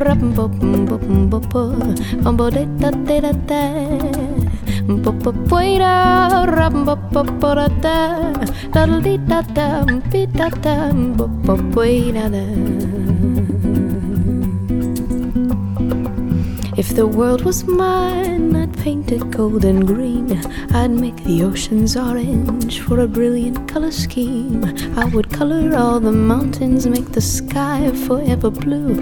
If the world was mine, I'd paint it gold and green. I'd make the oceans orange for a brilliant color scheme. I would color all the mountains, make the sky forever blue.